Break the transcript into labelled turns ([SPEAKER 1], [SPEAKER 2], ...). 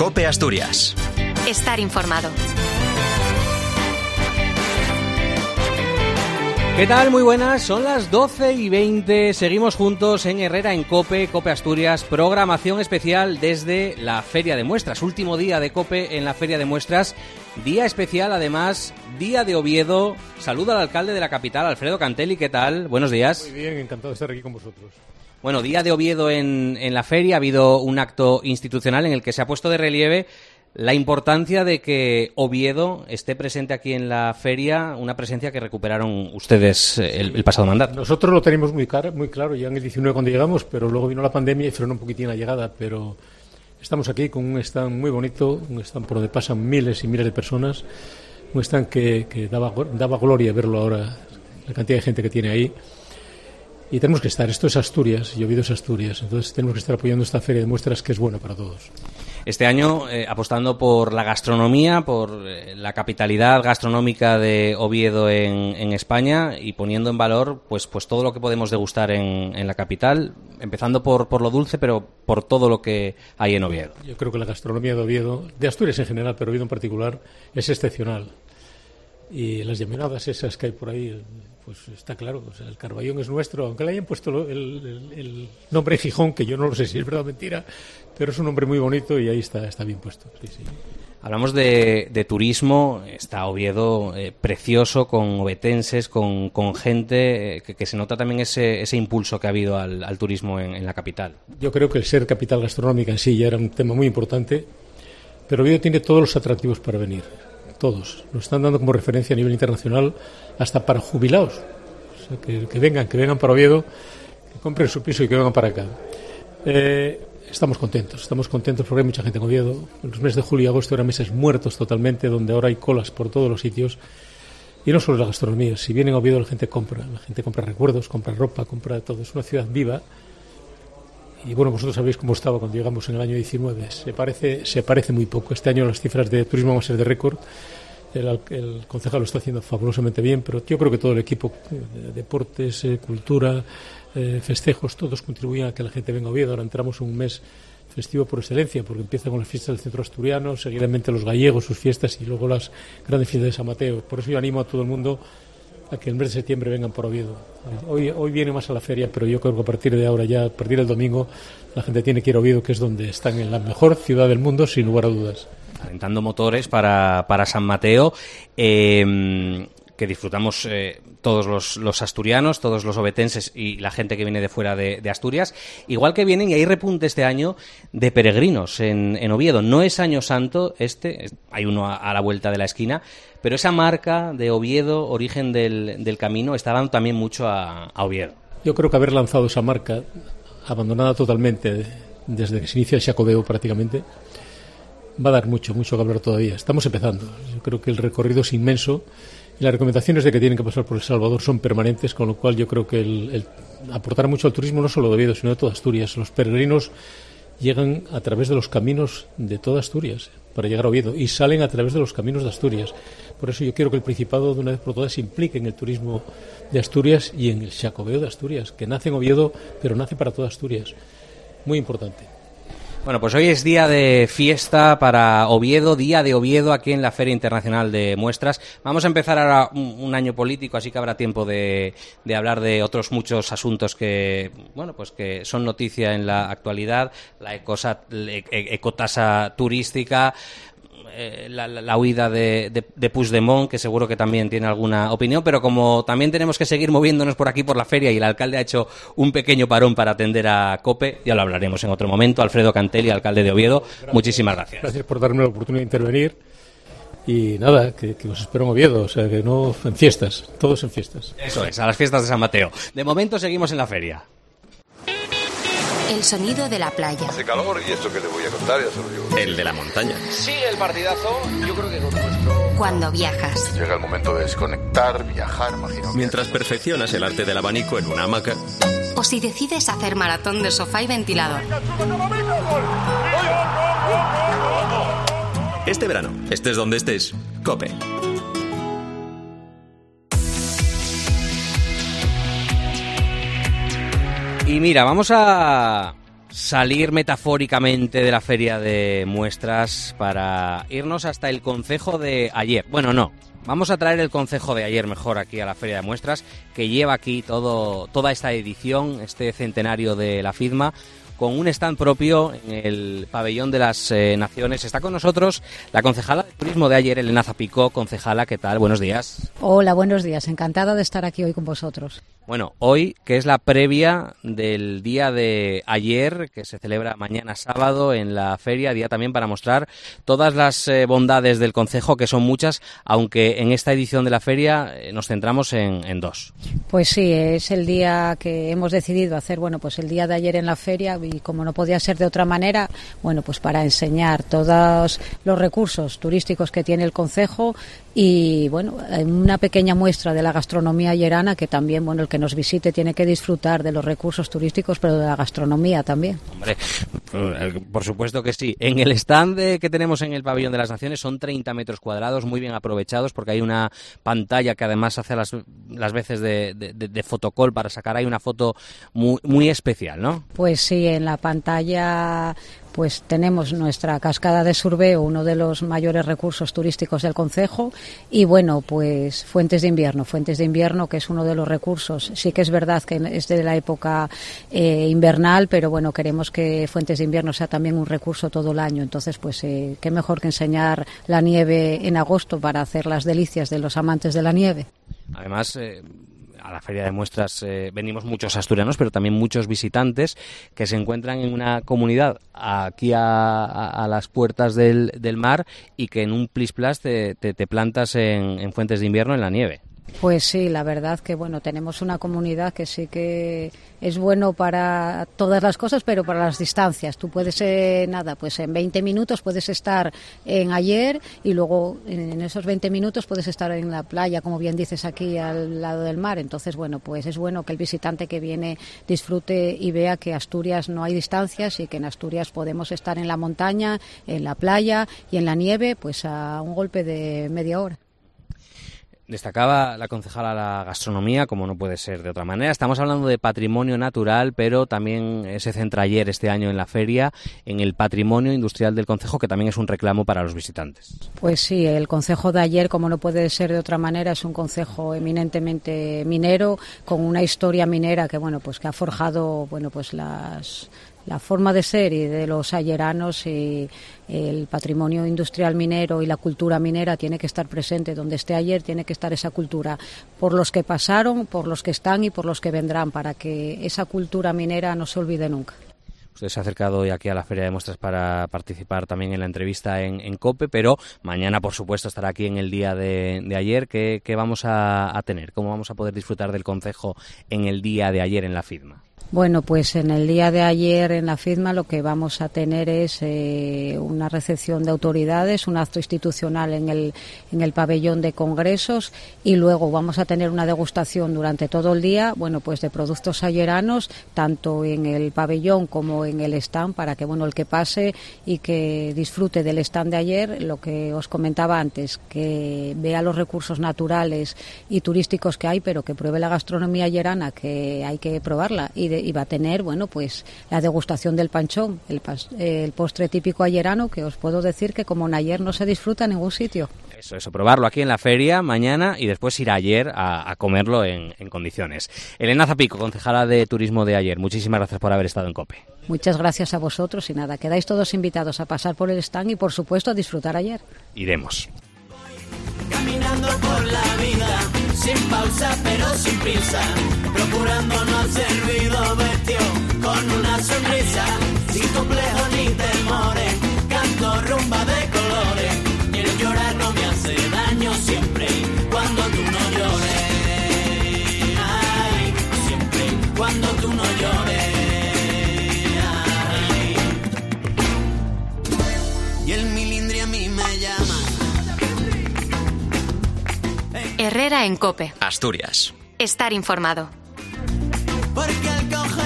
[SPEAKER 1] COPE Asturias.
[SPEAKER 2] Estar informado.
[SPEAKER 3] ¿Qué tal? Muy buenas, son las 12:20, seguimos juntos en Herrera en COPE Asturias, programación especial desde la Feria de Muestras, último día de COPE en la Feria de Muestras, día especial además, día de Oviedo. Saludo al alcalde de la capital, Alfredo Cantelli, ¿qué tal? Buenos días.
[SPEAKER 4] Muy bien, encantado de estar aquí con vosotros.
[SPEAKER 3] Bueno, día de Oviedo en la feria, ha habido un acto institucional en el que se ha puesto de relieve la importancia de que Oviedo esté presente aquí en la feria, una presencia que recuperaron ustedes el pasado mandato.
[SPEAKER 4] Nosotros lo tenemos muy claro, ya en el 19 cuando llegamos, pero luego vino la pandemia y frenó un poquitín la llegada, pero estamos aquí con un stand muy bonito, un stand por donde pasan miles y miles de personas, un stand que daba gloria verlo ahora, la cantidad de gente que tiene ahí. Y tenemos que estar, esto es Asturias, y Oviedo es Asturias, entonces tenemos que estar apoyando esta feria de muestras que es buena para todos.
[SPEAKER 3] Este año apostando por la gastronomía, por la capitalidad gastronómica de Oviedo en España y poniendo en valor pues todo lo que podemos degustar en la capital, empezando por lo dulce, pero por todo lo que hay en Oviedo.
[SPEAKER 4] Yo creo que la gastronomía de Oviedo, de Asturias en general, pero Oviedo en particular, es excepcional. Y las llaminadas esas que hay por ahí, pues está claro, o sea, el Carballón es nuestro, aunque le hayan puesto el nombre Gijón, que yo no lo sé si es verdad o mentira, pero es un nombre muy bonito y ahí está bien puesto. Sí, sí.
[SPEAKER 3] Hablamos de turismo, está Oviedo precioso, con ovetenses, con gente, que se nota también ese impulso que ha habido al turismo en la capital.
[SPEAKER 4] Yo creo que el ser capital gastronómica en sí ya era un tema muy importante, pero Oviedo tiene todos los atractivos para venir. Todos. Nos están dando como referencia a nivel internacional hasta para jubilados. O sea, que vengan para Oviedo, que compren su piso y que vengan para acá. Estamos contentos porque hay mucha gente en Oviedo. En los meses de julio y agosto eran meses muertos totalmente, donde ahora hay colas por todos los sitios. Y no solo la gastronomía. Si vienen a Oviedo la gente compra recuerdos, compra ropa, compra todo. Es una ciudad viva. Y bueno, vosotros sabéis cómo estaba cuando llegamos en el año 19. Se parece muy poco. Este año las cifras de turismo van a ser de récord. El concejal lo está haciendo fabulosamente bien, pero yo creo que todo el equipo, deportes, cultura, festejos, todos contribuyen a que la gente venga a Oviedo. Ahora entramos en un mes festivo por excelencia, porque empieza con las fiestas del centro asturiano, seguidamente los gallegos, sus fiestas, y luego las grandes fiestas de San Mateo. Por eso yo animo a todo el mundo a que el mes de septiembre vengan por Oviedo. Hoy viene más a la feria, pero yo creo que a partir de ahora, ya a partir del domingo, la gente tiene que ir a Oviedo, que es donde están en la mejor ciudad del mundo, sin lugar a dudas.
[SPEAKER 3] Calentando motores para San Mateo, que disfrutamos todos los asturianos, todos los ovetenses y la gente que viene de fuera de Asturias, igual que vienen, y hay repunte este año de peregrinos en Oviedo. No es Año Santo hay uno a la vuelta de la esquina, pero esa marca de Oviedo, origen del camino, está dando también mucho a Oviedo.
[SPEAKER 4] Yo creo que haber lanzado esa marca, abandonada totalmente desde que se inicia el Xacobeo prácticamente, va a dar mucho que hablar todavía. Estamos empezando. Yo creo que el recorrido es inmenso y las recomendaciones de que tienen que pasar por El Salvador son permanentes, con lo cual yo creo que el aportar mucho al turismo no solo de Oviedo, sino de toda Asturias. Los peregrinos llegan a través de los caminos de toda Asturias para llegar a Oviedo y salen a través de los caminos de Asturias. Por eso yo quiero que el Principado de una vez por todas se implique en el turismo de Asturias y en el Xacobeo de Asturias, que nace en Oviedo, pero nace para toda Asturias. Muy importante.
[SPEAKER 3] Bueno, pues hoy es día de fiesta para Oviedo, día de Oviedo aquí en la Feria Internacional de Muestras. Vamos a empezar ahora un año político, así que habrá tiempo de hablar de otros muchos asuntos que son noticia en la actualidad, la ecotasa turística, la huida de Puigdemont, que seguro que también tiene alguna opinión, pero como también tenemos que seguir moviéndonos por aquí por la feria y el alcalde ha hecho un pequeño parón para atender a COPE, ya lo hablaremos en otro momento. Alfredo Cantelli, alcalde de Oviedo, gracias. Muchísimas gracias.
[SPEAKER 4] Gracias por darme la oportunidad de intervenir y nada, que os espero en Oviedo, o sea, que no en fiestas, todos en fiestas.
[SPEAKER 3] Eso es, a las fiestas de San Mateo. De momento seguimos en la feria.
[SPEAKER 2] El sonido de la playa.
[SPEAKER 5] Hace calor y esto que te voy a contar ya se lo digo.
[SPEAKER 1] El de la montaña.
[SPEAKER 6] Sí, el partidazo, yo creo que es nuestro.
[SPEAKER 2] Cuando viajas.
[SPEAKER 5] Llega el momento de desconectar, viajar, imagino.
[SPEAKER 1] Mientras perfeccionas el arte del abanico en una hamaca.
[SPEAKER 2] O si decides hacer maratón de sofá y ventilador.
[SPEAKER 1] Este verano, estés donde estés, COPE.
[SPEAKER 3] Y mira, vamos a salir metafóricamente de la feria de muestras para irnos hasta el concejo de ayer. Bueno, no, vamos a traer el concejo de ayer mejor aquí a la feria de muestras, que lleva aquí toda esta edición, este centenario de la FIDMA, con un stand propio en el pabellón de las Naciones. Está con nosotros la concejala de turismo de ayer, Elena Zapicó. Concejala, ¿qué tal? Buenos días.
[SPEAKER 7] Hola, buenos días. Encantada de estar aquí hoy con vosotros.
[SPEAKER 3] Bueno, hoy, que es la previa del día de ayer, que se celebra mañana sábado en la feria, día también para mostrar todas las bondades del concejo, que son muchas, aunque en esta edición de la feria nos centramos en dos.
[SPEAKER 7] Pues sí, es el día que hemos decidido hacer, pues el día de ayer en la feria, y como no podía ser de otra manera, pues para enseñar todos los recursos turísticos que tiene el concejo y una pequeña muestra de la gastronomía ayerana, que también el que nos visite tiene que disfrutar de los recursos turísticos, pero de la gastronomía también. Hombre,
[SPEAKER 3] por supuesto que sí. En el stand que tenemos en el pabellón de las Naciones son 30 metros cuadrados, muy bien aprovechados, porque hay una pantalla que además hace las veces de fotocall para sacar ahí una foto muy, muy especial, ¿no? Pues sí, en la pantalla tenemos nuestra cascada de Surbeo, uno de los mayores recursos turísticos del concejo, y Fuentes de Invierno, que es uno de los recursos. Sí que es verdad que es de la época invernal, pero queremos que Fuentes de Invierno sea también un recurso todo el año. Entonces, qué mejor que enseñar la nieve en agosto para hacer las delicias de los amantes de la nieve. Además, a la feria de muestras venimos muchos asturianos, pero también muchos visitantes que se encuentran en una comunidad aquí a las puertas del mar, y que en un plis-plas te plantas en Fuentes de Invierno en la nieve. Pues sí, la verdad que tenemos una comunidad que sí que es bueno para todas las cosas, pero para las distancias. Tú puedes, en 20 minutos puedes estar en Ayer, y luego en esos 20 minutos puedes estar en la playa, como bien dices, aquí al lado del mar. Entonces, es bueno que el visitante que viene disfrute y vea que Asturias no hay distancias, y que en Asturias podemos estar en la montaña, en la playa y en la nieve, a un golpe de media hora. Destacaba la concejala la gastronomía, como no puede ser de otra manera. Estamos hablando de patrimonio natural, pero también se centra ayer este año en la feria en el patrimonio industrial del concejo, que también es un reclamo para los visitantes. Pues sí, el concejo de Ayer, como no puede ser de otra manera, es un concejo eminentemente minero, con una historia minera que que ha forjado la forma de ser y de los ayeranos, y el patrimonio industrial minero y la cultura minera tiene que estar presente. Donde esté Ayer tiene que estar esa cultura, por los que pasaron, por los que están y por los que vendrán, para que esa cultura minera no se olvide nunca. Usted se ha acercado hoy aquí a la Feria de Muestras para participar también en la entrevista en COPE, pero mañana, por supuesto, estará aquí en el día de ayer. ¿Qué vamos a tener? ¿Cómo vamos a poder disfrutar del concejo en el día de ayer en la FIDMA? En el día de ayer en la FIDMA lo que vamos a tener es una recepción de autoridades, un acto institucional en el pabellón de congresos, y luego vamos a tener una degustación durante todo el día, de productos ayeranos, tanto en el pabellón como en el stand, para que el que pase y que disfrute del stand de ayer, lo que os comentaba antes, que vea los recursos naturales y turísticos que hay, pero que pruebe la gastronomía ayerana, que hay que probarla, y va a tener la degustación del panchón, el postre típico ayerano, que os puedo decir que como en Ayer no se disfruta en ningún sitio. Eso, probarlo aquí en la feria mañana y después ir a Ayer a comerlo en condiciones. Elena Zapicó, concejala de turismo de Ayer, muchísimas gracias por haber estado en COPE. Muchas gracias a vosotros, y nada, quedáis todos invitados a pasar por el stand y por supuesto a disfrutar Ayer. Iremos.
[SPEAKER 8] Caminando por la vida, sin pausa pero sin prisa, procurando no hacer ruido, vestido con una sonrisa, sin complejos ni temores, canto rumba de colores, y el llorar no me hace daño siempre, cuando tú no llores, ay, siempre, cuando tú no llores, ay. Y el milindri a mí me llama.
[SPEAKER 2] Herrera en COPE.
[SPEAKER 1] Asturias.
[SPEAKER 2] Estar informado.
[SPEAKER 8] Porque al coger